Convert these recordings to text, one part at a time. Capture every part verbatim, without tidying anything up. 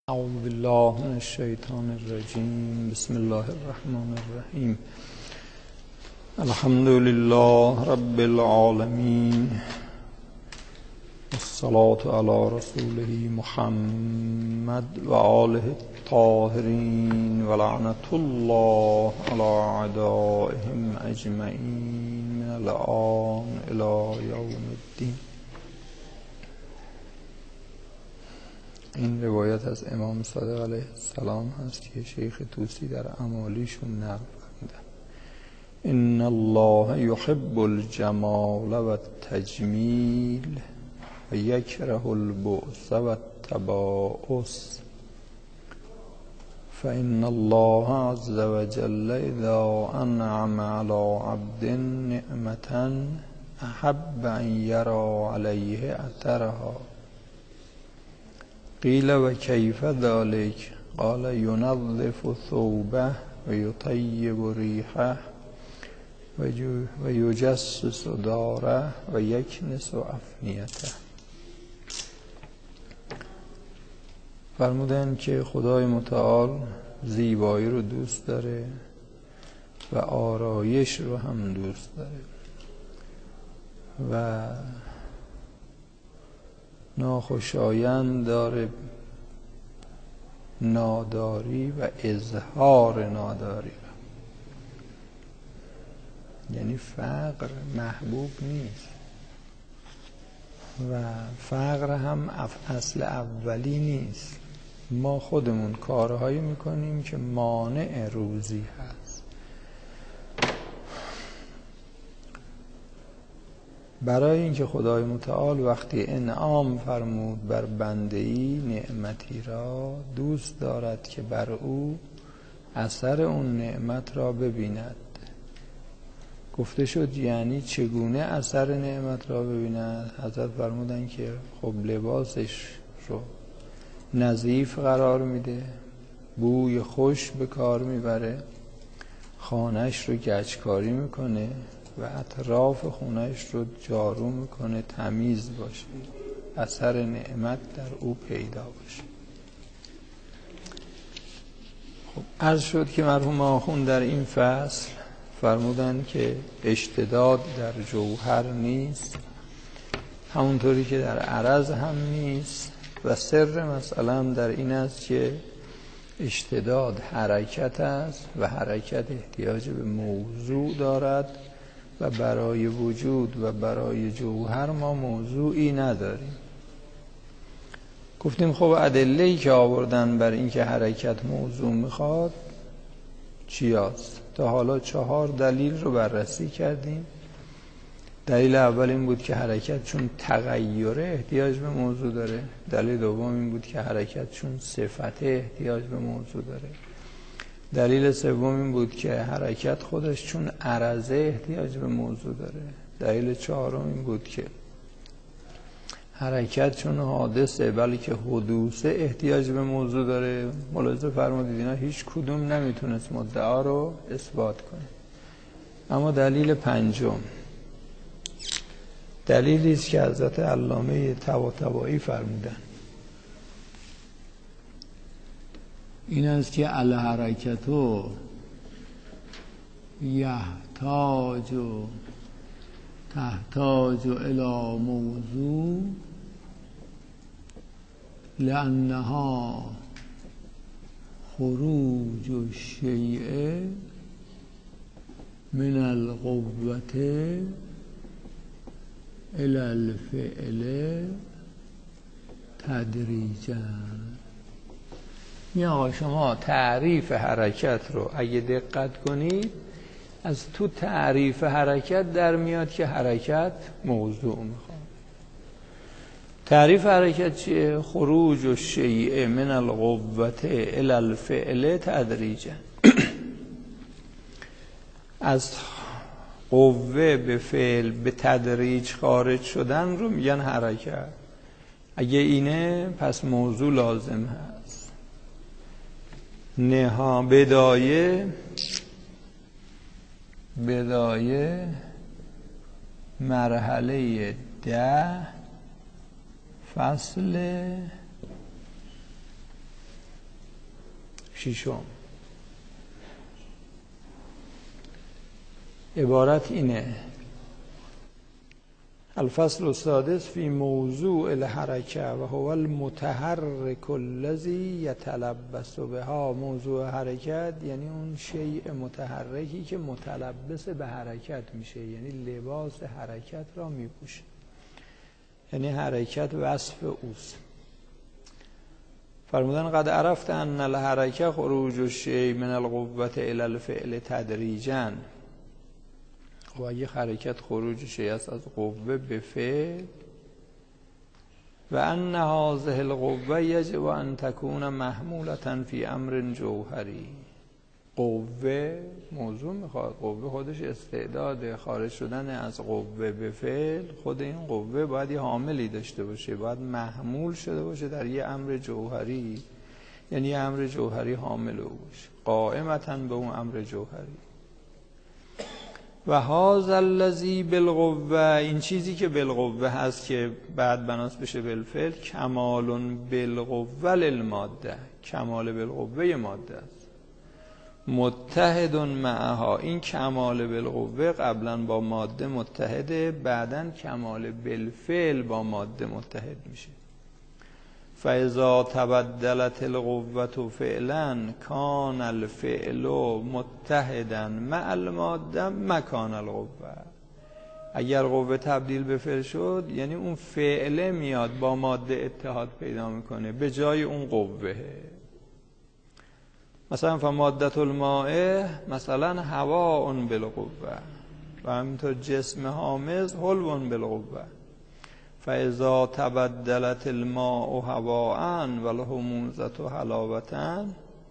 اعوذ بالله من الشیطان الرجیم. بسم الله الرحمن الرحیم. الحمد لله رب العالمین، والصلاة علی رسوله محمد و آله الطاهرین و لعنة الله علی اعدائهم اجمعین من الآن الی یوم الدین. این روایت از امام صادق علیه السلام هست که شیخ طوسی در اعمالیشون نقل فرمودن: ان الله یحب الجمال و التجمیل و یکره البؤس و التباؤس، فان الله عز وجل اذا انعم علی عبد نعمة احب ان یرى علیه اثرها. قیل و کیف ذلک؟ قال ینظف ثوبه و یطیب ریحه و یجسس داره و یکنس افنیته. فرمودن که خدای متعال زیبایی رو دوست داره و آرایش رو هم دوست داره و ناخوشایند داره ناداری و اظهار ناداری، یعنی فقر محبوب نیست و فقر هم اصل اولی نیست. ما خودمون کارهایی میکنیم که مانع روزی هست. برای اینکه خدای متعال وقتی انعام فرمود بر بنده‌ای نعمتی را، دوست دارد که بر او اثر اون نعمت را ببیند. گفته شد یعنی چگونه اثر نعمت را ببیند؟ حضرت فرمودن که خب لباسش رو نظیف قرار میده، بوی خوش به کار میبره، خانهش رو گچکاری میکنه و اطراف خونهش رو جارو میکنه تمیز باشه، اثر نعمت در او پیدا باشه. خب عرض شد که مرحوم آخوند در این فصل فرمودن که اشتداد در جوهر نیست، همونطوری که در عرض هم نیست، و سر مسئله هم در این است که اشتداد حرکت است و حرکت احتیاج به موضوع دارد و برای وجود و برای جوهر ما موضوعی نداریم. گفتیم خب ادله‌ای که آوردن بر این که حرکت موضوع میخواد چی هست؟ تا حالا چهار دلیل رو بررسی کردیم. دلیل اول این بود که حرکت چون تغییره احتیاج به موضوع داره. دلیل دوم این بود که حرکت چون صفت احتیاج به موضوع داره. دلیل سوم این بود که حرکت خودش چون عرضه احتیاج به موضوع داره. دلیل چهارم این بود که حرکت چون حادثه بلکه حدوثه احتیاج به موضوع داره. ملاحظه فرمودید اینا هیچ کدوم نمیتونست مدعا رو اثبات کنه. اما دلیل پنجم دلیلی است که حضرت علامه طباطبایی فرمودن، این است که الحرکتو یحتاج و تحتاج الی موضوع لانها خروج الشیء من القوة الی الفعل تدریجا. می آقا شما تعریف حرکت رو اگه دقت کنید، از تو تعریف حرکت در میاد که حرکت موضوع میخواد. تعریف حرکت چیه؟ خروج الشیء من القوة الی الفعل تدریجا. از قوه به فعل به تدریج خارج شدن رو میگن حرکت. اگه اینه پس موضوع لازم هست. نها بدایه بدایه مرحله ده فصل ششم عبارت اینه: الفصل السادس فی موضوع الحرکه و هو المتحرک الذی یتلبس بها. موضوع حرکت یعنی اون شیء متحرکی که متلبس به حرکت میشه، یعنی لباس حرکت را میپوشه، یعنی حرکت وصف اوست. فرمودن قد عرفت ان الحرکه خروج الشیء من القوة الی الفعل تدریجا. و اگه حرکت خروج شیء است از قوه به فعل، و ان هذه القوه یجب ان تکون محمولة فی امر جوهری. قوه موضوع میخواد، قوه خودش استعداد خارج شدن از قوه به فعل، خود این قوه باید یه حاملی داشته باشه، باید محمول شده باشه در یه امر جوهری، یعنی یه امر جوهری حامل او باشه، قائمتاً به اون امر جوهری. و هذا الذی بالقوه، این چیزی که بالقوه هست که بعد بناس بشه بالفعل، کمال بالقوه للماده، کمال بالقوه ماده است. متحد معها، این کمال بالقوه قبلا با ماده متحده، بعدا کمال بالفعل با ماده متحد میشه. فاذا تبدلت القوة فعلا کان الفعل متحدا مع الماده مکان القوة. اگر قوه تبدیل به فعل شد، یعنی اون فعل میاد با ماده اتحاد پیدا میکنه به جای اون قوه. مثلا فمادة الماء مثلا هواء بالقوه، و همینطور جسم حامض حلو بالقوه. فاذا تبدلت الماء هواء والحموضة حلاوة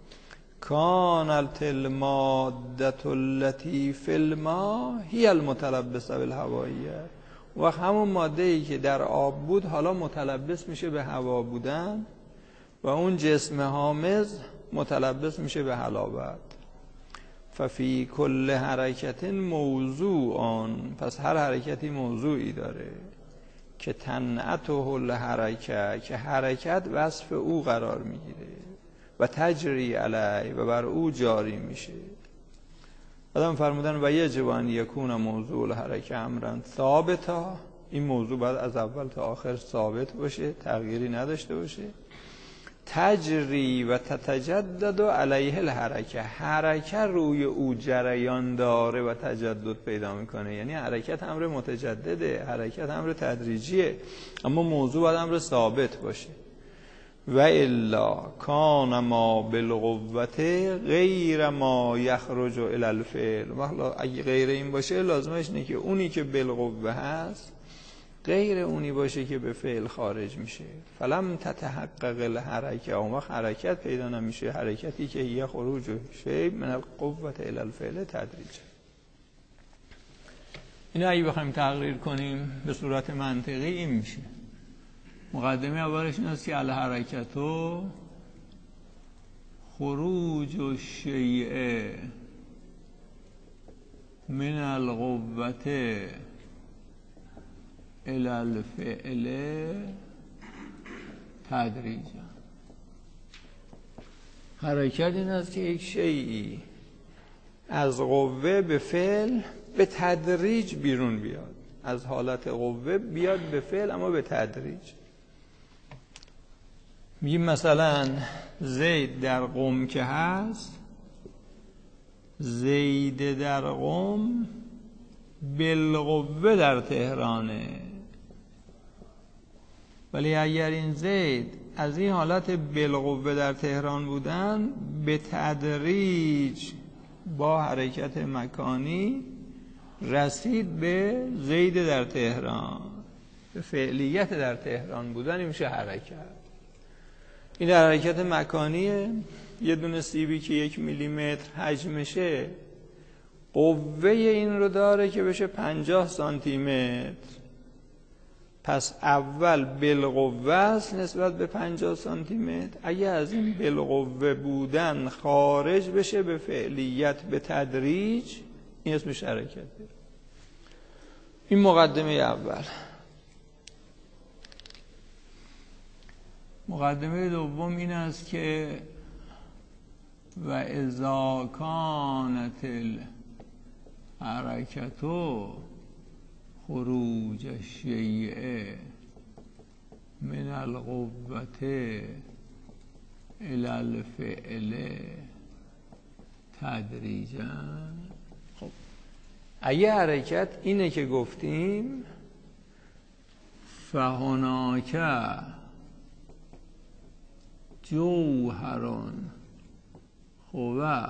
كانت المادة التي في الماء هي المتلبسة بالهوائیه. و همون ماده ای که در آب بود حالا متلبس میشه به هوا بودن، و اون جسم حامض متلبس میشه به حلاوت. ففی کل حرکت موضوعان، پس هر حرکتی موضوعی داره که تنعته الحرکه، که حرکت وصف او قرار میگیره، و تجری علی، و بر او جاری میشه. بعدم فرمودن و یجب ان یکون موضوع الحرکه امرا ثابتا، این موضوع باید از اول تا آخر ثابت باشه، تغییری نداشته باشه. تجری و تتجدد علیه الحرکه، حرکت روی او جریان داره و تجدد پیدا میکنه، یعنی حرکت امر متجدده، حرکت امر تدریجیه، اما موضوع باید امر ثابت باشه. و الا کان ما بالقوه غیر ما یخرج الی الفعل. والا اگه غیر این باشه لازمش اینه که اونی که بالقوه هست غیر اونی باشه که به فعل خارج میشه. فلم تتحقق الحرکه، اون وقت حرکت پیدا نمیشه، حرکتی که یه خروج شیء من القوه الی الفعل تدریجا. اینا اگه بخوایم تقریر کنیم به صورت منطقی این میشه: مقدمه اولش این است که الحرکتو خروج الشیء من القوه الی الفعل تدریجا. حرکت این است که یک شیئی از قوه به فعل به تدریج بیرون بیاد، از حالت قوه بیاد به فعل اما به تدریج. میگیم مثلا زید در قم که هست، زید در قم بالقوه در تهرانه، ولی اگر این زید از این حالت بالقوه در تهران بودن به تدریج با حرکت مکانی رسید به زید در تهران، به فعلیت در تهران بودن، میشه حرکت. این در حرکت مکانیه. یه دونه سیبی که یک میلیمتر حجمشه قوه این رو داره که بشه پنجاه سانتی متر، پس اول بالقوه است نسبت به پنجاه سانتی متر. اگه از این بالقوه بودن خارج بشه به فعلیت به تدریج، این اسمش حرکته. این مقدمه اول. مقدمه دوم این است که و اذا کانت الحرکت خروج الشیء من القوة الى الفعل تدریجا. خب اگه حرکت اینه که گفتیم فهناک جوهر هو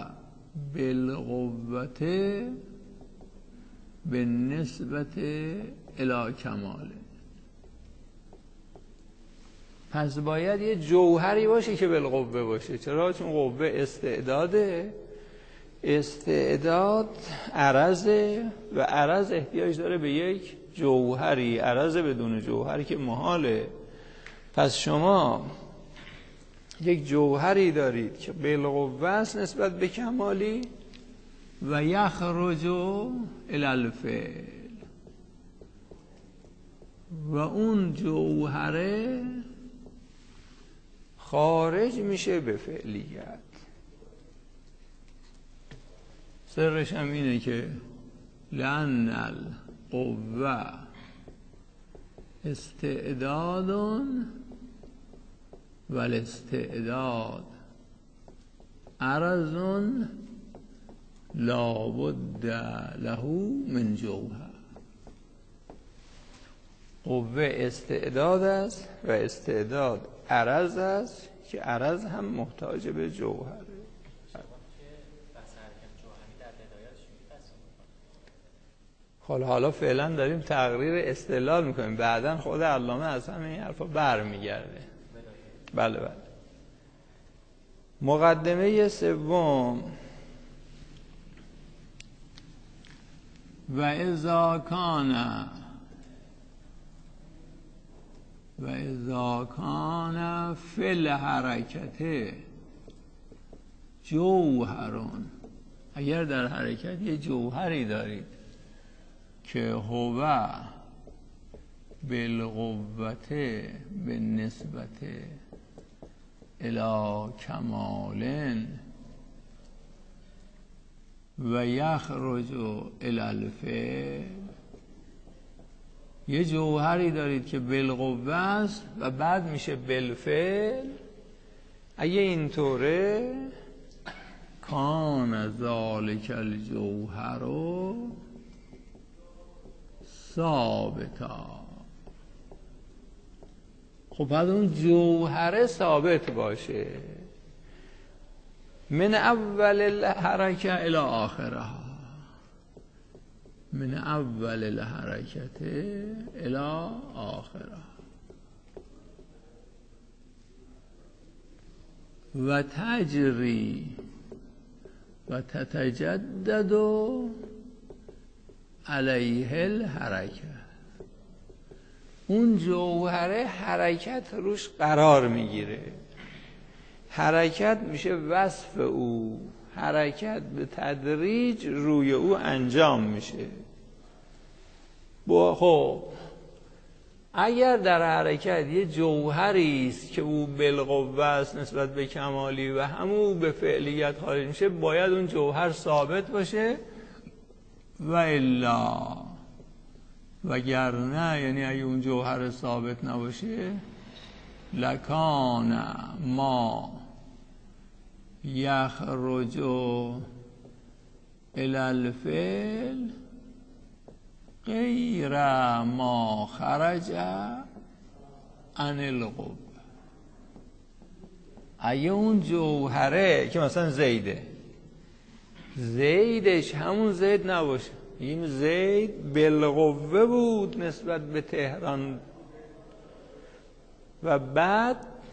بالقوة بالنسبة الی کماله. پس باید یه جوهری باشه که بالقوه باشه. چرا؟ چون قوه استعداده، استعداد عرضه و عرض احتیاج داره به یک جوهری، عرض بدون جوهری که محاله. پس شما یک جوهری دارید که بالقوه است نسبت به کمالی و یخرج الی الفعل، و اون جوهره خارج میشه به فعلیت. سرش هم اینه که لأن القوه استعداد و الاستعداد عرض لابد له من جوهر. قوه استعداد است و استعداد عرض است که عرض هم محتاج به جوهره. حالا حالا فعلا داریم تقریر استدلال میکنیم، بعداً خود علامه از همه این حرفا برمیگرده. بله بله. مقدمه سوم و اذا کان و اذا کان فی الحرکت جوهرون، اگر در حرکت یه جوهری دارید که هو بالقوة بالنسبة الی کمال و یخرج الی الفعل، یه جوهری دارید که بالقوه است و بعد میشه بالفعل. اگه اینطوره کان ذالک الجوهر ثابتا. خب بعد اون جوهره ثابت باشه من اول الحرکه الی آخرها، من اول الحرکت الی آخرها. و تجری و تتجدد علیه الحرکه، اون جوهره حرکت روش قرار میگیره، حرکت میشه وصف او، حرکت به تدریج روی او انجام میشه. خب اگر در حرکت یه جوهری است که او بالقوه است نسبت به کمالی و همون به فعلیت خارج میشه، باید اون جوهر ثابت باشه و الا وگرنه، یعنی اگه اون جوهر ثابت نباشه، لکان ما یخرج الی الفعل غیر ما خرج عن القوه. اگه اون جوهره که مثلا زیده، زیدش همون زید نباشه، این زید بالقوه بود نسبت به تهران و بعد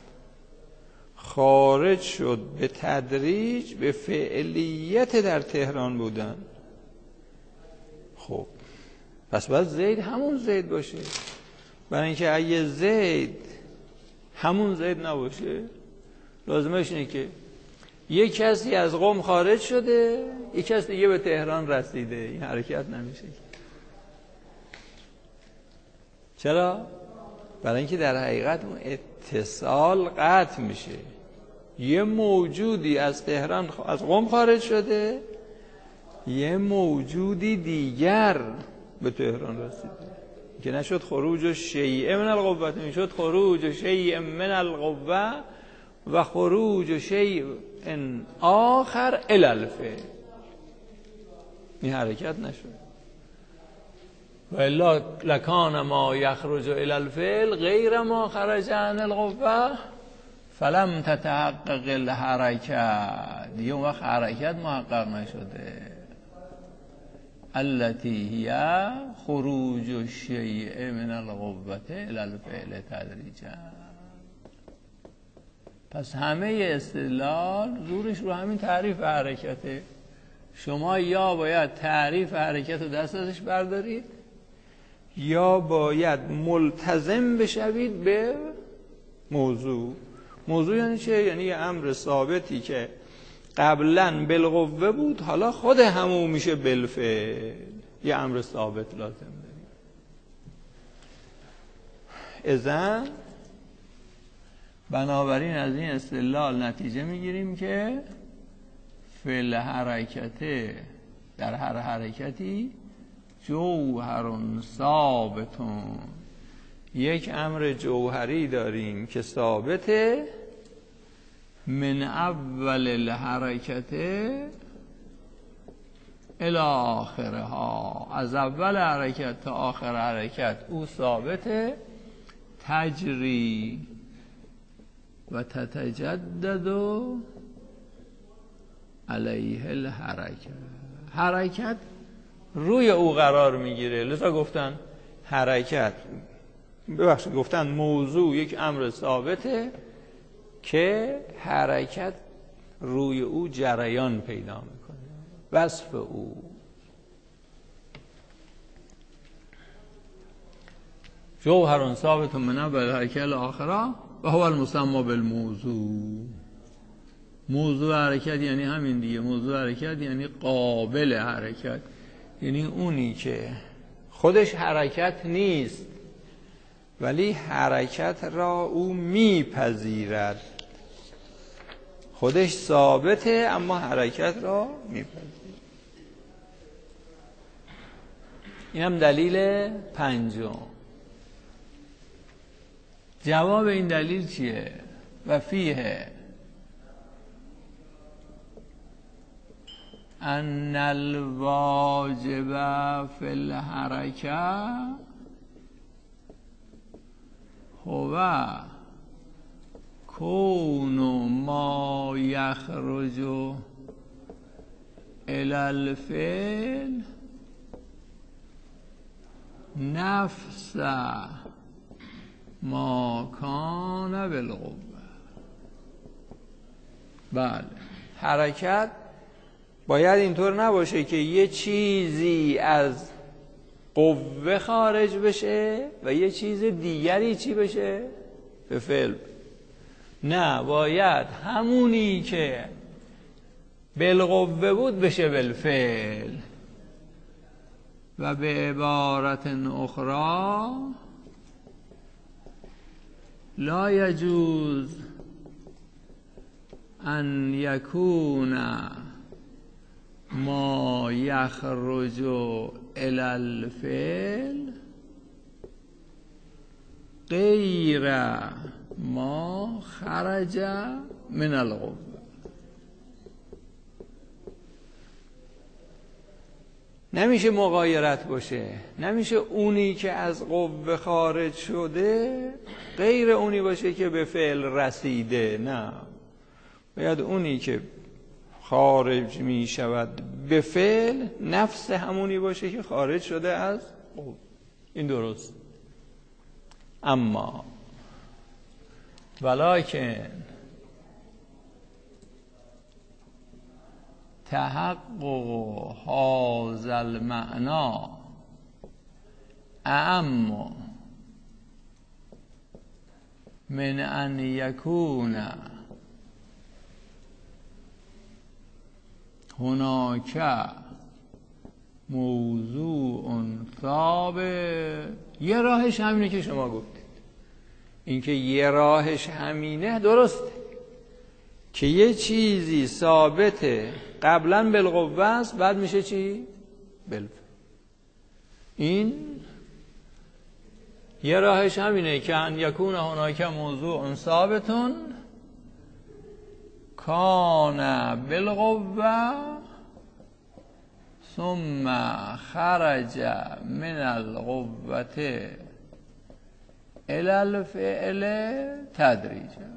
خارج شد به تدریج به فعلیت در تهران بودن، خب پس باید زید همون زید باشه. برای اینکه اگه زید همون زید نباشه، لازمش اینه که یک کسی از قم خارج شده، یک کس دیگه به تهران رسیده، این حرکت نمیشه. چرا؟ برای اینکه در حقیقت اون اتصال قطع میشه. یه موجودی از تهران از قم خارج شده، یه موجودی دیگر به تهران رسیده که نشد خروج شیء من القوه، میشد خروج شیء من القوه و خروج شیء آخر الی الفعل. این حرکت نشد. و الا لکان ما یخرج الی الفعل غیر ما خرج عن القوه فلم تتحقق الحرکت. دیگه اون وقت حرکت محقق نشده. التي هي خروج الشیء من القوه الی الفعل تدریجا. پس همه استدلال زورش رو همین تعریف حرکته. شما یا باید تعریف حرکت رو دست ازش بردارید یا باید ملتزم بشوید به موضوع. موضوع یعنی چه؟ یعنی یه امر ثابتی که قبلا بالقوه بود، حالا خود همون میشه بالفعل. یه امر ثابت لازم داریم. اذن بنابراین از این استدلال نتیجه میگیریم که فعل حرکت در هر حرکتی جوهر ثابتون، یک امر جوهری داریم که ثابته من اول الحرکت الی آخرها، از اول حرکت تا آخر حرکت او ثابته. تجری و تتجدد علیه الحرکت، حرکت روی او قرار میگیره. لذا گفتن حرکت، ببخشید گفتن موضوع یک امر ثابته که حرکت روی او جریان پیدا میکنه. وصف او جوهر ثابت من اول حرکت الاخره و هو المسمى بالموضوع. موضوع حرکت یعنی همین دیگه. موضوع حرکت یعنی قابل حرکت، یعنی اونی که خودش حرکت نیست ولی حرکت را او میپذیرد. خودش ثابته اما حرکت را میپذیرد. این هم دلیل پنجم. جواب این دلیل چیه؟ و فیه ان الواجب فی الحرکه هو کون ما یخرج الی الفعل نفس ما کان بالقوه. بله، حرکت باید اینطور نباشه که یه چیزی از قوه خارج بشه و یه چیز دیگری چی بشه؟ به فعل. نه، باید همونی که بالقوه بود بشه بالفعل. و به عبارت اخرى لا یجوز ان یکون ما یخرج الی الفعل غیر ما خرج من القوه. نمیشه مغایرت باشه، نمیشه اونی که از قوه خارج شده غیر اونی باشه که به فعل رسیده. نه، باید اونی که خارج می شود به فعل نفس همونی باشه که خارج شده از قوه. این درست. اما ولکن تحقق هذا المعنى اعم من ان یکون هناک موضوع ثابت. یه راهش همینه که شما گفتید. اینکه یه راهش همینه درسته که یه چیزی ثابته قبلا بالقوه است بعد میشه چی؟ بالفعل. این یه راهش همینه که ان یکون هناک موضوع ثابتون کان بالقوه ثم خرج من القوه الی الفعل تدریجا.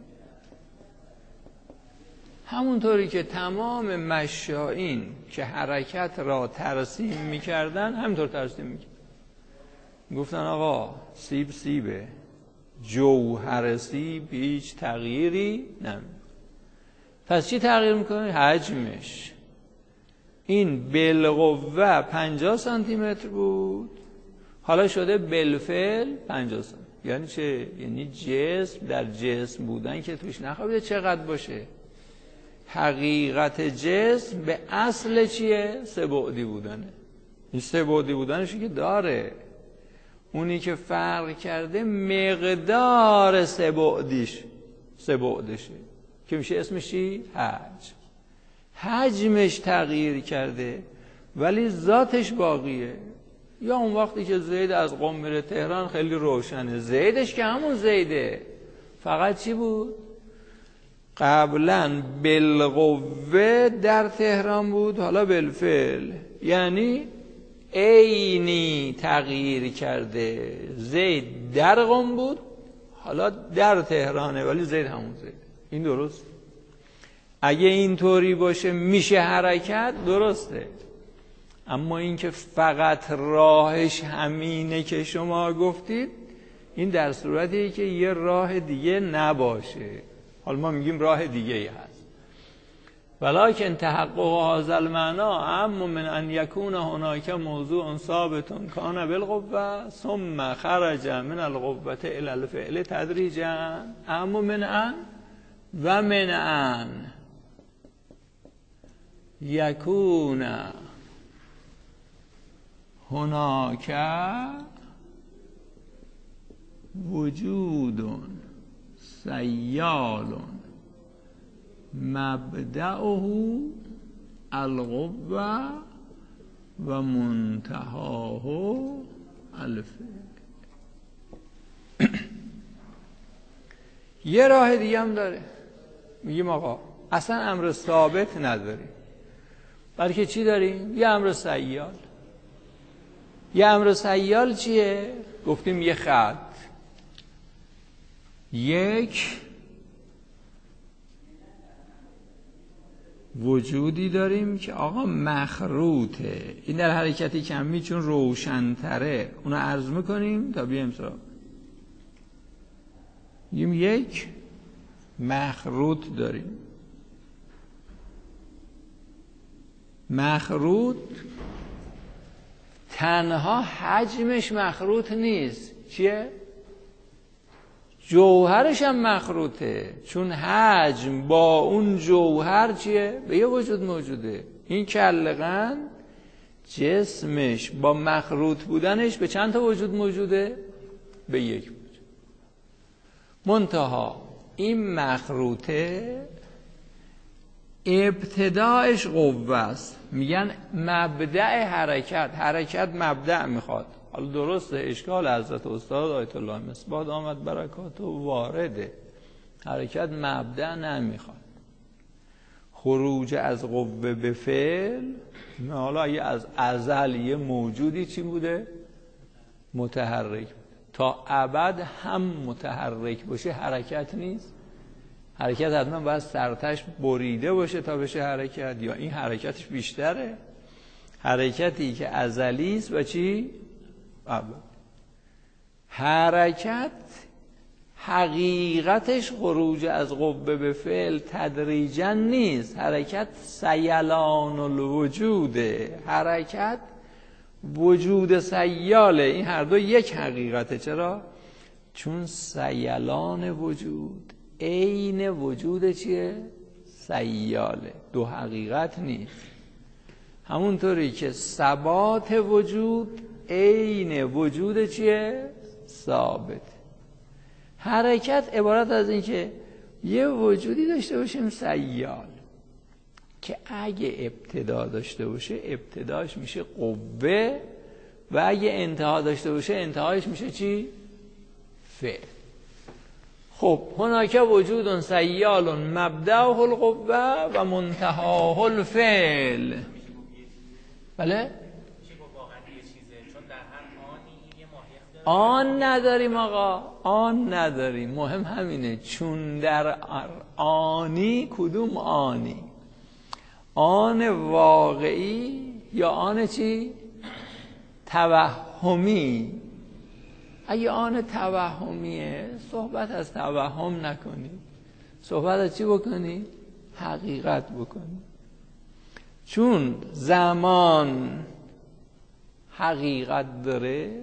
همونطوری که تمام مشائین که حرکت را ترسیم میکردن همینطور ترسیم میکردن. گفتن آقا سیب سیبه، جوهر سیب هیچ تغییری نمیکنه. پس چی تغییر میکنه؟ حجمش. این بالقوه پنجاه سانتی متر بود، حالا شده بالفعل پنجاه سانتی. یعنی چه؟ یعنی جسم در جسم بودن که توش نخوابیده چقدر باشه. حقیقت جسم به اصل چیه؟ سه بعدی بودنه. این سه بعدی بودنشی که داره، اونی که فرق کرده مقدار سه بعدیش سه بعدشه که میشه اسمش چی؟ حجم. حجمش تغییر کرده ولی ذاتش باقیه. یا اون وقتی که زید از قم میره تهران خیلی روشنه، زیدش که همون زیده، فقط چی بود؟ قبلا بالقوه در تهران بود، حالا بالفعل، یعنی عینی تغییر کرده. زید در قم بود، حالا در تهرانه ولی زید همون زید. این درست؟ اگه اینطوری باشه میشه حرکت، درسته. اما اینکه فقط راهش همینه که شما گفتید، این در صورتی که یه راه دیگه نباشه. حالا ما میگیم راه دیگه ای هست. ولکن تحقق هذا المعنى اما من ان یکون هناک موضوع ثابت کان بالقوه ثم خرج من القوه الى الفعل تدریجا اما من ان و من ان یکون هناک وجود سیال مبدأه القوه و منتهاه الفعل. یه راه دیگه هم داره، میگیم آقا اصلا امر ثابت نداریم، بلکه چی داریم؟ یه امر سیال. یه امر سیال چیه؟ گفتیم یه خط، یک وجودی داریم که آقا مخروطه، این در حرکتی کمی چون روشن‌تره اونو عرض میکنیم تا بیایم سراغ. میگیم یک مخروط داریم. مخروط تنها حجمش مخروط نیست، چیه؟ جوهرش هم مخروطه، چون حجم با اون جوهر چیه؟ به یه وجود موجوده. این کلقن جسمش با مخروط بودنش به چند تا وجود موجوده؟ به یک وجود. منتها این مخروطه ابتدایش قوه است. میگن مبدأ حرکت، حرکت مبدأ میخواد. حالا درسته اشکال حضرت استاد آیت الله مصباح آمد برکات و وارده، حرکت مبدأ نمیخواد. خروج از قوه به فعل، حالا اگه از ازل یه موجودی چی بوده؟ متحرک بوده، تا ابد هم متحرک باشه حرکت نیست. حرکت حتما باید سرتش بریده باشه تا بشه حرکت، یا این حرکتش بیشتره؟ حرکتی که ازلی است و چی؟ ابد. حرکت حقیقتش خروج از قوه به فعل تدریجا نیست، حرکت سیلان الوجوده، حرکت وجود سیاله. این هر دو یک حقیقته. چرا؟ چون سیلان وجود عین وجود چیه؟ سیاله، دو حقیقت نیست. همونطوری که ثبات وجود عین وجود چیه؟ ثابت. حرکت عبارت از این که یه وجودی داشته باشیم سیال که اگه ابتدا داشته باشه ابتداش میشه قوه و اگه انتها داشته باشه انتهایش میشه چی؟ فعل. خب هناک وجود سیال مبدأه القوه و منتهاه الفعل. بله؟ آن نداریم آقا، آن نداریم. مهم همینه، چون در آنی کدوم آنی؟ آن واقعی یا آن چی؟ توهمی. اگه آن توهمیه صحبت از توهم نکنی، صحبت از چی بکنی؟ حقیقت بکنی. چون زمان حقیقت داره،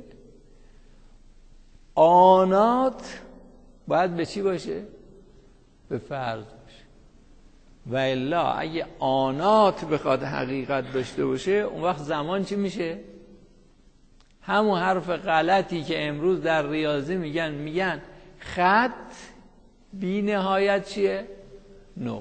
آنات باید به چی باشه؟ به فرض باشه. و الا اگه آنات بخواد حقیقت داشته باشه اون وقت زمان چی میشه؟ همون حرف غلطی که امروز در ریاضی میگن، میگن خط بی نهایت چیه؟ نقطه.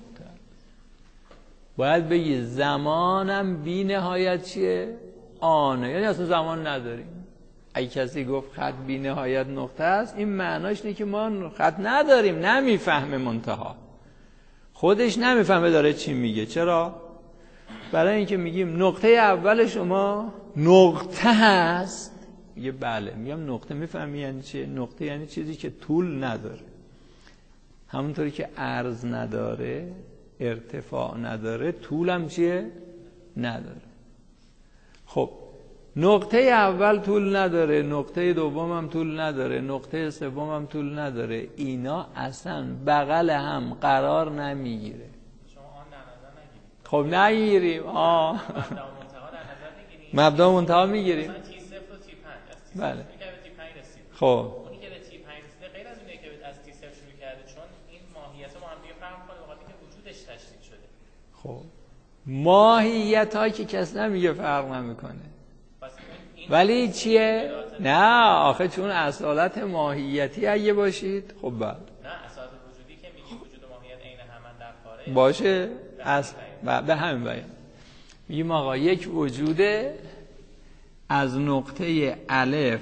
باید بگی زمانم بی نهایت چیه؟ آنه. یعنی اصلا زمان نداریم. اگه کسی گفت خط بی نهایت نقطه است، این معناش اینه که ما خط نداریم، نمیفهمه، منتها خودش نمیفهمه داره چی میگه. چرا؟ برای اینکه میگیم نقطه اول شما نقطه هست، میگه بله. میگم نقطه، میفهمی یعنی چه؟ نقطه یعنی چیزی که طول نداره، همونطوری که عرض نداره، ارتفاع نداره، طول هم چیه؟ نداره. خب نقطه اول طول نداره، نقطه دوم هم طول نداره، نقطه سوم هم طول نداره. اینا اصلا بغل هم قرار نمیگیره. شما آن در نظر نگیرید. خب نگیریم. آه مبدا و منتها در نظر میگیرید. مبدا و منتها میگیریم. مثلا تی صفر و تی پنج. از تی بله. صفر که به تی پنج رسید. خب اونی که به تی پنج رسیده غیر از اونی که از تی صفر شروع کرده، چون این ماهیت با هم دیگه فرق می‌کنه، وقتی که وجودش تشدید شده. خب ماهیت ها که کس نمیگه فرق نمیکنه. ولی چیه؟ نه آخه چون اصالت ماهیتی اگه باشید خب بله. نه اصالت وجودی که میگیم وجود و ماهیت عین همن در کاره باشه از به همین بیان میگیم آقا یک وجوده از نقطه الف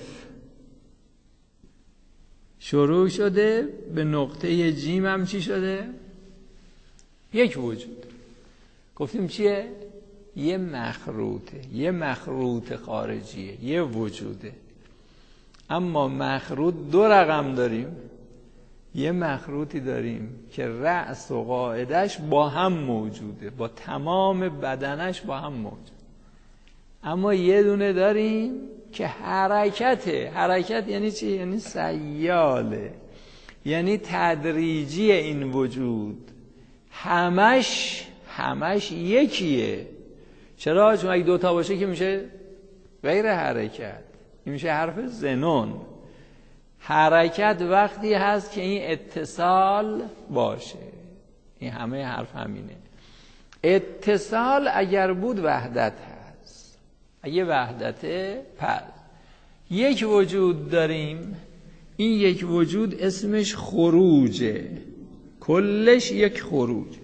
شروع شده به نقطه جیم هم چی شده؟ یک وجود. گفتیم چیه؟ یه مخروطه، یه مخروط خارجیه، یه وجوده. اما مخروط دو رقم داریم. یه مخروطی داریم که رأس و قاعدش با هم موجوده، با تمام بدنش با هم موجود. اما یه دونه داریم که حرکته. حرکت یعنی چی؟ یعنی سیاله، یعنی تدریجی. این وجود همش همش یکیه. چرا؟ چون اگه دوتا باشه که میشه غیر حرکت، این میشه حرف زنون. حرکت وقتی هست که این اتصال باشه. این همه حرف همینه. اتصال اگر بود وحدت هست، اگه وحدته پس یک وجود داریم. این یک وجود اسمش خروجه، کلش یک خروج.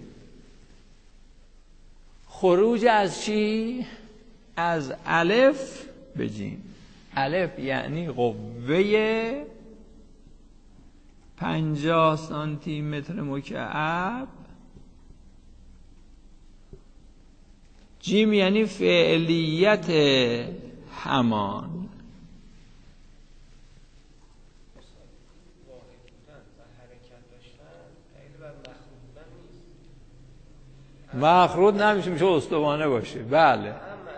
خروج از چی؟ از الف به جیم. الف یعنی قوه پنجاه سانتی متر مکعب، جیم یعنی فعلیت همان. مخروط نمیشه، میشه استوانه باشه. بله.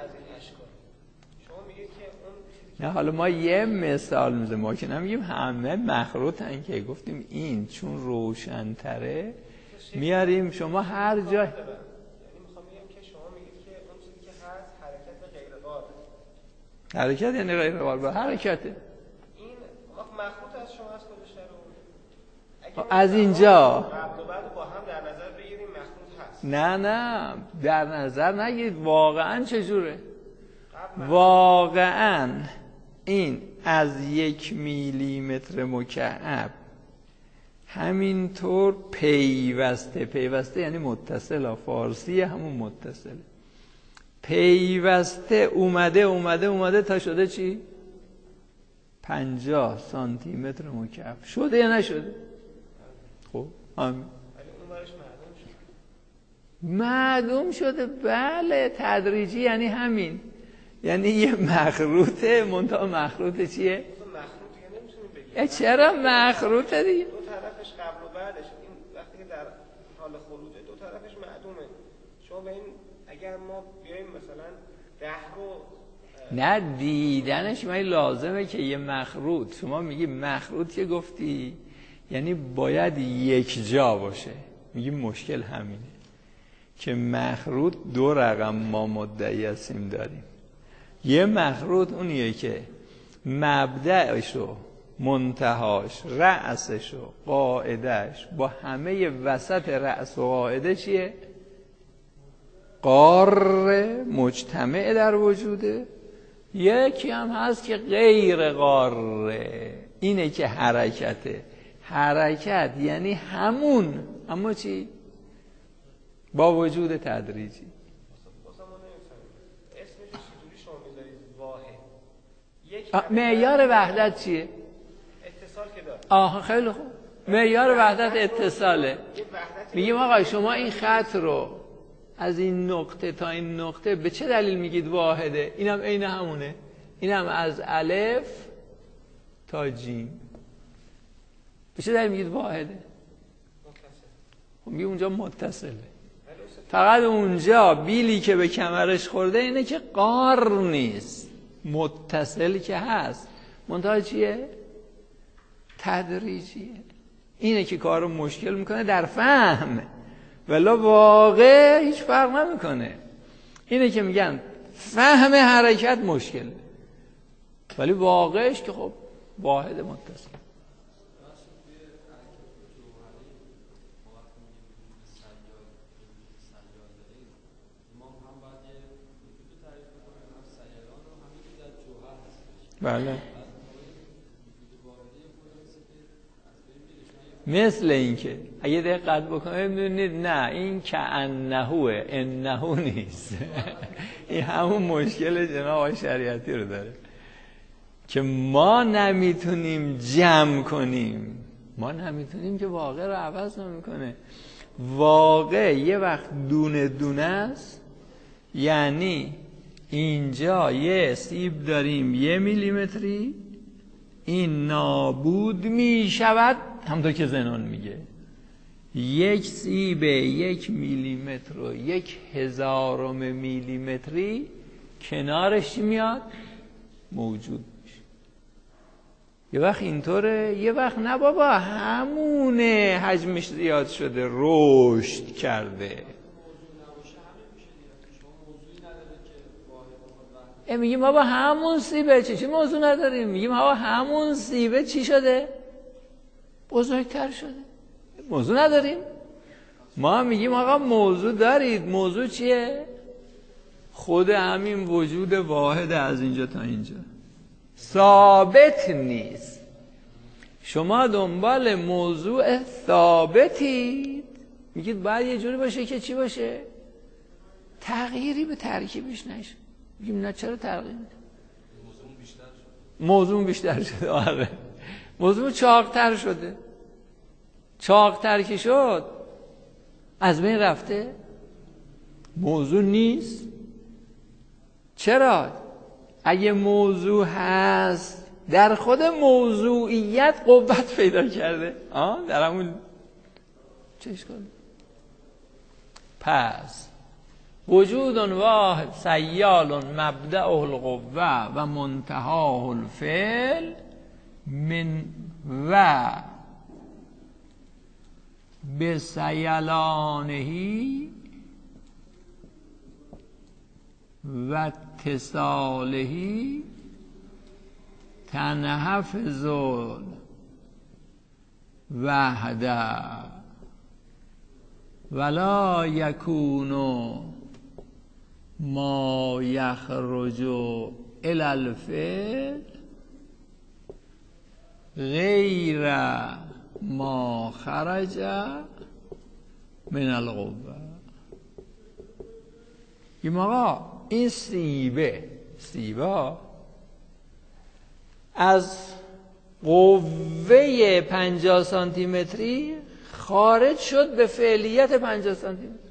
نه حالا ما یه مثال میزنیم، ما که نمیگیم همه مخروطن که، گفتیم این چون روشن‌تره میاریم. شما هر جای، یعنی میخوام بگم که شما میگید که اون چیزی که هست حرکت غیر قابل. حرکت یعنی غیر قابل حرکته. این مخروط از شما از کجا رو؟ از اینجا قبل و بعد با هم در نظر بگیریم مخروط هست. نه نه در نظر نگیرید. واقعا چجوره؟ واقعا این از یک میلی متر مکعب همینطور پیوسته. پیوسته یعنی متصل، فارسی همون متصل. پیوسته اومده اومده اومده تا شده چی؟ پنجاه سانتی متر مکعب. شده یا نشده؟ خب همین معدوم شده. بله تدریجی یعنی همین، یعنی یه مخروطه. منتها مخروطه چیه؟ مخروط دیگه نمیتونیم بگیم. چرا مخروطه دیگه؟ دو طرفش قبل و بعدش، این وقتی که در حال خروجه دو طرفش معدومه. شما به این اگر ما بیایم مثلا ده رو نه دیدنش من لازمه که یه مخروط، شما میگی مخروط که گفتی یعنی باید یک جا باشه. میگی مشکل همینه که مخروط دو رقم ما مدعی هستیم داریم. یه مخروط اونیه که مبدأش و منتهاش، رأسش و قاعدش با همه وسط رأس و قاعده چیه؟ قار مجتمع در وجوده. یکی هم هست که غیر قاره، اینه که حرکته. حرکت یعنی همون، اما چی؟ با وجود تدریجی. معیار وحدت چیه؟ اتصال که داره. آها خیلی خوب. معیار وحدت اتصاله. میگیم آقا شما این خط رو از این نقطه تا این نقطه به چه دلیل میگید واحده؟ اینم عین همونه. اینم از الف تا جیم. به چه دلیل میگید واحده؟ خب میگه اونجا متصله. فقط اونجا بیلی که به کمرش خورده اینه که قار نیست، متصل که هست، منتها چیه؟ تدریجیه. اینه که کارو مشکل میکنه در فهم، ولی واقع هیچ فرق نمیکنه. اینه که میگن فهم حرکت مشکل، ولی واقعش که خب واحد متصل. بله مثل این که اگه دقت بکنید می‌بینید نه این که انهوه انهو نیست. این همون مشکل جناب آقای شریعتی رو داره که ما نمیتونیم جمع کنیم، ما نمیتونیم که واقع رو عوض نمیکنه. واقع یه وقت دونه دونه است، یعنی اینجا یه سیب داریم یه میلیمتری، این نابود می شود همونطور که زنون میگه. یک سیب یک میلیمتر و یک هزارم میلیمتری کنارش میاد موجود میشه. یه وقت اینطوره، یه وقت نه بابا همونه حجمش زیاد شده رشد کرده. میگیم بابا همون سیبه چی چی موضوع نداریم. میگیم بابا همون سیبه چی شده؟ بزرگتر شده. موضوع نداریم. ما میگیم آقا موضوع دارید. موضوع چیه؟ خود همین وجود واحد از اینجا تا اینجا ثابت نیست. شما دنبال موضوع ثابتید، میگید باید یه جوری باشه که چی باشه؟ تغییری به ترکیبش نشه. میگیم نه چرا تغییر میده؟ موضوع بیشتر شده. موضوع بیشتر شده. آره. موضوع چاق‌تر شده. چاق‌تر که شد از بین رفته؟ موضوع نیست. چرا؟ اگه موضوع هست در خود موضوعیت قوت پیدا کرده. آه در همون چه اشکالی؟ پس وجود واحد سیال مبدأ القوه و منتهاه الفعل من و بسیلانهی و اتصالهی تنحفظ وحده ولا یکون ما یخرج الی الفعل غیر ما خرج من القوه. این آقا این سیبه سیبا از قوه پنجاه سانتی متری خارج شد به فعلیت پنجاه سانتی متر.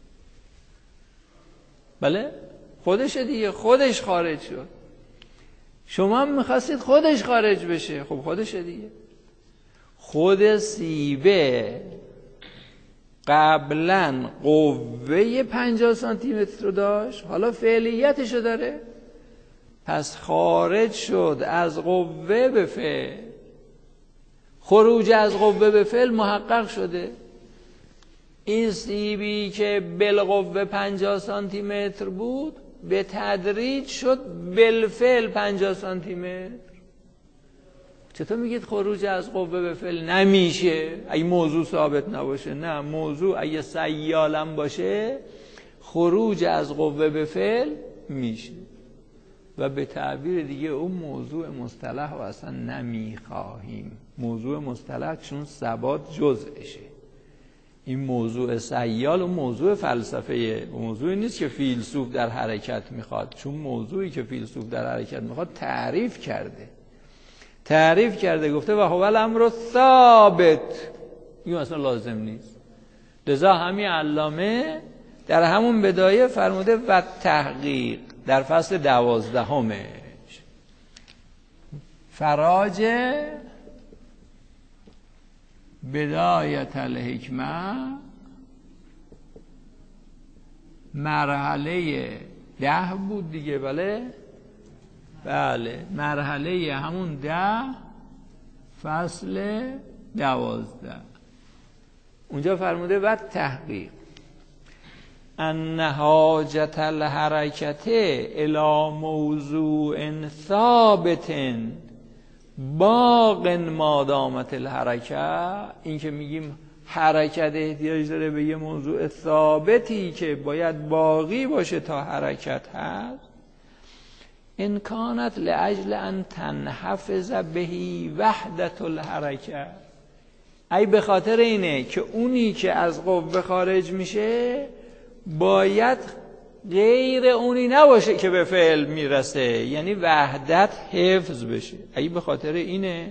بله خودش دیگه، خودش خارج شد. شما هم میخواستید خودش خارج بشه، خب خودش دیگه. خود سیبه قبلا قوه پنجاه سانتی متر رو داشت، حالا فعلیتش رو داره، پس خارج شد از قوه به فعل. خروج از قوه به فعل محقق شده. این سیبی که بالقوه پنجاه سانتی متر بود به تدریج شد بالفعل پنجاه سانتی متر. چطور میگید خروج از قوه به فعل نمیشه اگه موضوع ثابت نباشه؟ نه، موضوع اگه سیالم باشه خروج از قوه به فعل میشه و به تعبیر دیگه اون موضوع مصطلح رو اصلا نمیخواهیم. موضوع مصطلح چون ثبات جزءشه. این موضوع سیال اون موضوع فلسفه، موضوعی نیست که فیلسوف در حرکت میخواد، چون موضوعی که فیلسوف در حرکت میخواد تعریف کرده تعریف کرده گفته و هو الامر ثابت. این اصلا لازم نیست. لذا همین علامه در همون بدایه فرموده و تحقیق در فصل دوازدهمش فراج بدایت الحکمه مرحله ده بود دیگه. بله بله مرحله همون ده فصل دوازده اونجا فرموده و تحقیق ان حاجت الحرکت الی موضوع ثابت باق ما دامت الحرکه. این که میگیم حرکت احتیاج داره به یه موضوع ثابتی که باید باقی باشه تا حرکت هست. ان کانت لاجل ان تنحفظ بهی وحدت الحرکه، ای به خاطر اینه که اونی که از قوه خارج میشه باید غیر اونی نباشه که به فعل میرسه، یعنی وحدت حفظ بشه. ای به خاطر اینه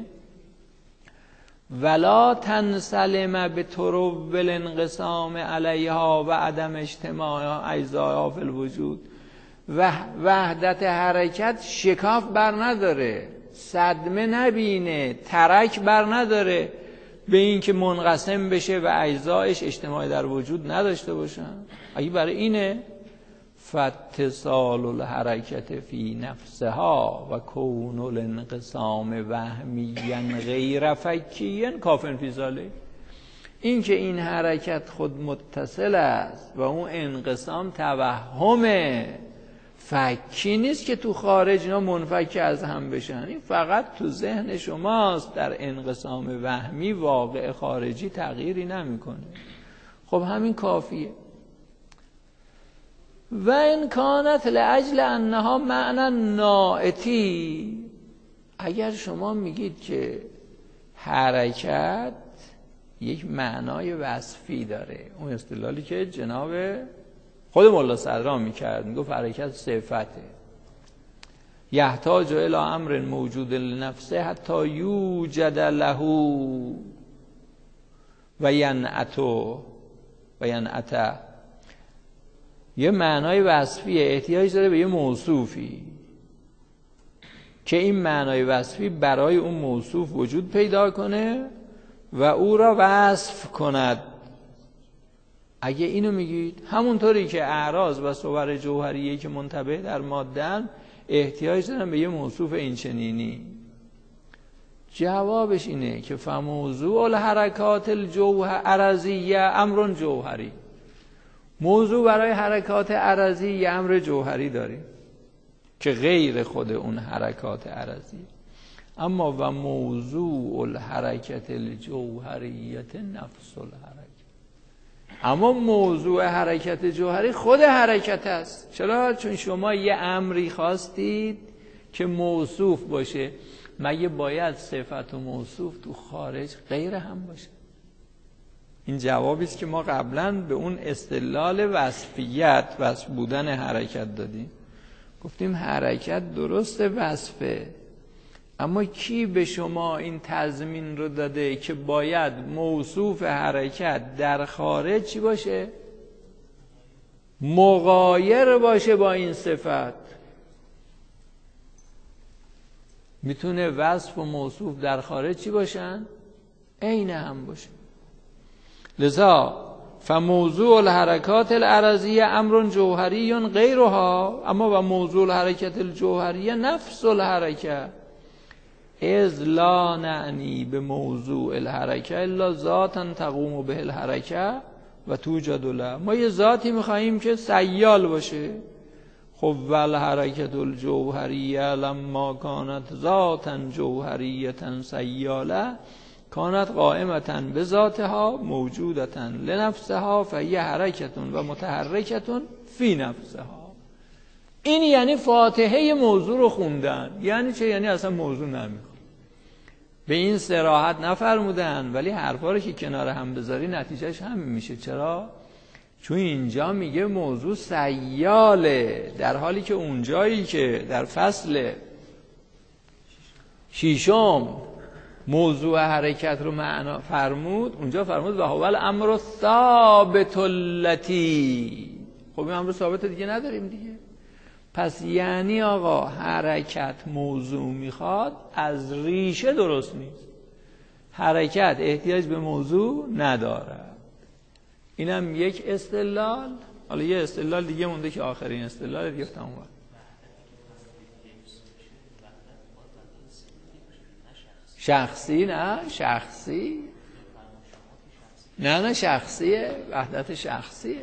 ولا تنسلم به طرو الانقسام علیها و عدم اجتماع اجزاها فی الوجود. وحدت حرکت شکاف بر نداره، صدمه نبینه، ترک بر نداره به این که منقسم بشه و اجزایش اجتماع در وجود نداشته باشن. اگه برای اینه فاتصال الحرکت فی نفسها و کون الانقسام وهمیا غیر فکیا کافن فی ذلک. این که این حرکت خود متصل است و اون انقسام توهمه، فکی نیست که تو خارج اینا منفک از هم بشن. این فقط تو ذهن شماست. در انقسام وهمی واقع خارجی تغییری نمیکنه. خب همین کافیه. و ان کانت لاجل انها معنی نائتی، اگر شما میگید که حرکت یک معنای وصفی داره، اون استدلالی که جناب خود مولا صدرا میکرد، میگفت حرکت صفته، یحتاج الی امر موجود لنفسه حتی یوجد له و ینعتو و ینعت، یه معنای وصفیه، احتیاج داره به یه موصوفی که این معنای وصفی برای اون موصوف وجود پیدا کنه و او را وصف کند. اگه اینو میگید همونطوری که اعراض و صور جوهریه که منطبع در ماده‌اند احتیاج دارن به یه موصوف اینچنینی، جوابش اینه که فموضوع الحرکات الجوهر عرضیه امر جوهری. موضوع برای حرکات عرضی یه امر جوهری داریم که غیر خود اون حرکات عرضی. اما و موضوع الحرکت الجوهریت نفس الحرکت، اما موضوع حرکت جوهری خود حرکت است. چرا؟ چون شما یه امری خواستید که موصوف باشه مگه باید صفت و موصوف تو خارج غیر هم باشه؟ این جوابی است که ما قبلا به اون استدلال وصفیت، وصف بودن حرکت دادیم. گفتیم حرکت درست وصفه، اما کی به شما این تضمین رو داده که باید موصوف حرکت در خارج چی باشه؟ مغایر باشه با این صفت. میتونه وصف و موصوف در خارج چی باشن؟ عین هم باشه. لذا فموضوع الحرکات العرضیه امر جوهری غیرها، اما و موضوع الحرکت الجوهریه نفس الحرکت، اذ لا نعنی به موضوع الحرکه الا ذاتا تقوم به الحرکه و توجد له. ما یه ذاتی میخواییم که سیال باشه. خب والحرکت الجوهریه لما کانت ذاتا جوهریه سیاله کانت قائمتا به ذاتها موجودتا لنفسها فهی حرکتون و متحرکتون فی نفسها. این یعنی فاتحه موضوع رو خوندن. یعنی چه؟ یعنی اصلا موضوع نمیخواد. به این صراحت نفرمودن، ولی حرفا رو که کنار هم بذاری نتیجهش همین میشه. چرا؟ چون اینجا میگه موضوع سیاله، در حالی که اونجایی که در فصل ششم موضوع حرکت رو معنا فرمود، اونجا فرمود و هو الامر ثابت التی. خب این امر ثابت دیگه نداریم دیگه. پس یعنی آقا حرکت موضوع میخواد، از ریشه درست نیست. حرکت احتیاج به موضوع نداره. اینم یک استدلال. حالا یه استدلال دیگه مونده که آخرین استدلال دیگه تموم شد. شخصی نه شخصی نه نه شخصیه، وحدت شخصیه.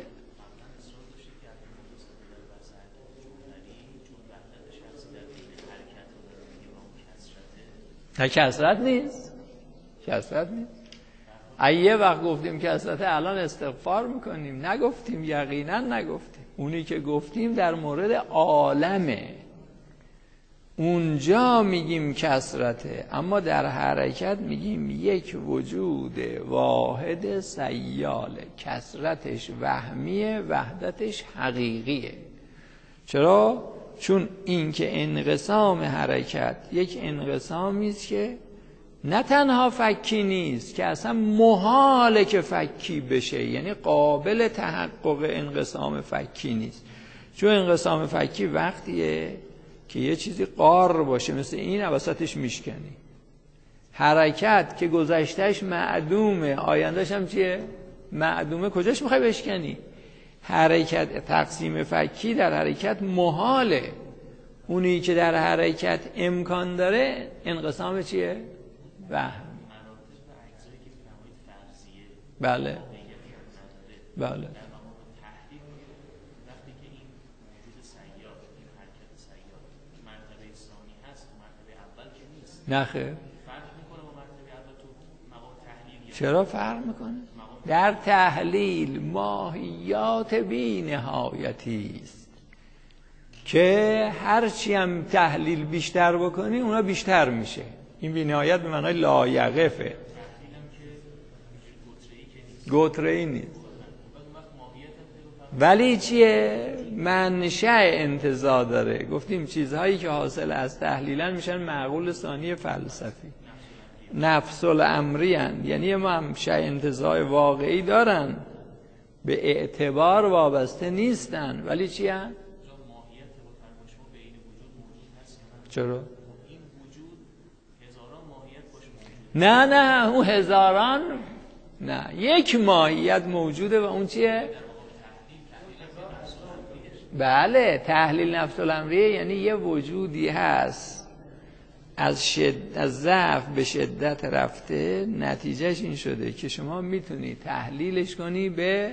نه کثرت نیست، کثرت نیست. یه وقت گفتیم کثرت، الان استغفار میکنیم. نگفتیم، یقینا نگفتیم. اونی که گفتیم در مورد عالمه، اونجا میگیم کثرته، اما در حرکت میگیم یک وجود واحد سیاله، کثرتش وهمیه، وحدتش حقیقیه. چرا؟ چون این که انقسام حرکت یک انقسامی است که نه تنها فکی نیست، که اصلا محاله که فکی بشه، یعنی قابل تحقق انقسام فکی نیست. چون انقسام فکی وقتیه که یه چیزی قار باشه، مثل این وسطش میشکنی. حرکت که گذشتهش معدومه، آیندهش هم چیه؟ معدومه، کجاش میخوای بشکنی؟ حرکت تقسیم فکی در حرکت محاله. اونی که در حرکت امکان داره انقسام چیه؟ وهم. بله بله. نخیر. چرا فرق میکنه؟ در تحلیل ماهیات بی نهایتی است که هرچی هم تحلیل بیشتر بکنی اونا بیشتر میشه. این بی نهایت به معنای لایقفه، گوتره‌ای نیست. ولی چیه؟ منشأ انتزاع داره. گفتیم چیزهایی که حاصل از تحلیلن میشن معقول ثانی فلسفی، نفس الامری هن. یعنی ما منشأ انتزاع واقعی دارن، به اعتبار وابسته نیستن، ولی چی هن؟ چرا؟ نه نه اون هزاران نه، یک ماهیت موجوده و اون چیه؟ بله، تحلیل نفس الامریه یعنی یه وجودی هست از شد... از ضعف به شدت رفته، نتیجهش این شده که شما میتونی تحلیلش کنی به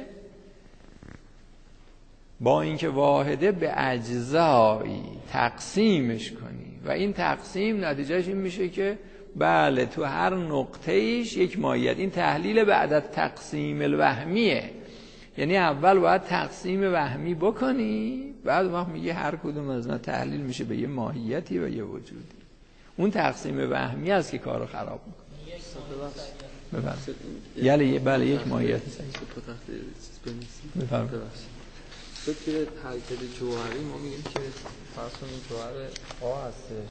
با اینکه واحده به اجزایی تقسیمش کنی و این تقسیم نتیجهش این میشه که بله تو هر نقطه ایش یک ماهیت. این تحلیل بعد از تقسیم الوهمیه، یعنی اول باید تقسیم وهمی بکنی، بعد وقت میگه هر کدوم از اینا تحلیل میشه به یه ماهیتی و یه وجودی. اون تقسیم وهمی است که کارو خراب میکنه. بفرمایید. یعنی بله یک ماهیت بفرمایید. فکر حرکت جوهری ما میگیم که فرض کنیم جوهر آ هست